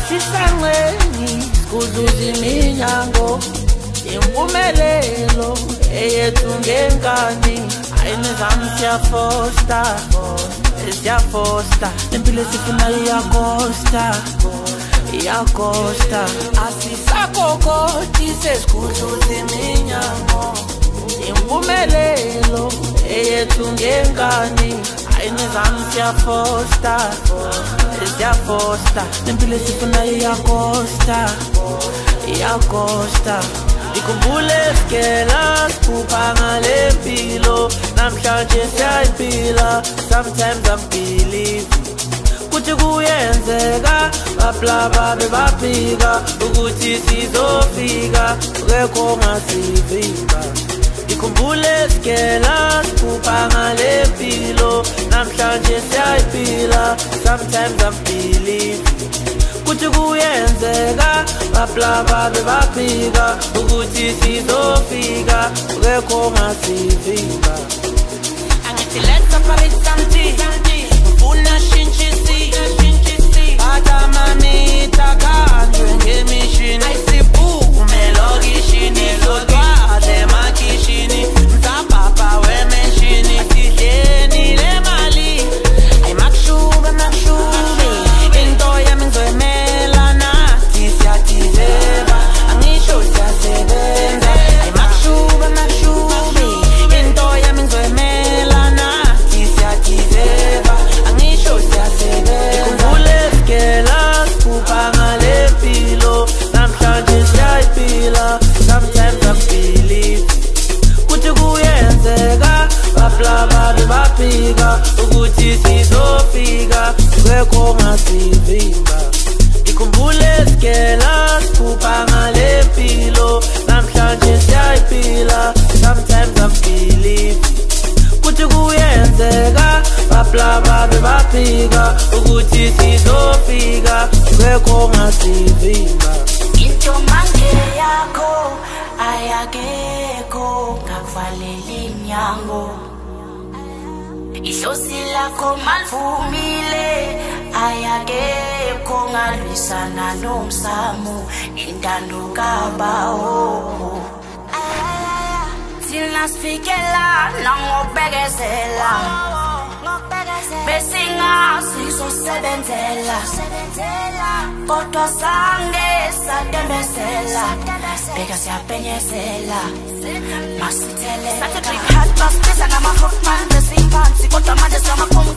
Asisanqeni kuzuza iminyango impumelelo eyethu ngengane ayinizami siyafosta impilo esifuna iyakosta asisakokoti sesikuzuza iminyango impumelelo eyethu ngengane ayinizami siyafosta impilo esifuna iyakosta ikhumbule sikela siphupha ngale mpilo namhlanje siyayiphila sometimes I'm believe kuthi kuyenzeka bablaba bebaphika ukuthi sizofika ngekho ngasivimba ikhumbule sikela siphupha ngale mpilo namhlanje siyayiphila sometimes I'm believe kuthi kuyenzeka bablaba bebaphika ukuthi sizofika ngekho ngasivimba angithi let's separate something ufuna shintshisi atamamita kanjwe ngemishini ayisiphume lokishini sodwale makishini mzapapa wemeshini asidleni le mali ayimakshube into yami ngizoyimela nathi siyatizeba angisho siyasebenza ayimakshube into yami ngizoyimela nathi siyatizeba angisho siyasebenza ikhumbule sikela siphupha ngale mpilo namhlanje siyayiphila sometimes I believe kuthi kuyenzeka bablaba bebaphika ukuthi sizofika ngekho ngasivimba ikhumbule sikela siphupha ngale mpilo namhlanje siyayiphila sometimes I believe kuthi kuyenzeka bablaba bebaphika ukuthi sizofika ngekho ngasivimba into manje yakho ayakekho ngakuvalela iminyango ihlosi lakho malivumile ayakekho ngalwisana nomsamo intando kabawo thina sifikela nangobekezela besingazizosebenzela kodwa sange satembezela beka siyapenyezela masithele sathi trip hard bus pesa ngama-footman besiphansi kodwa manje siyamakhongo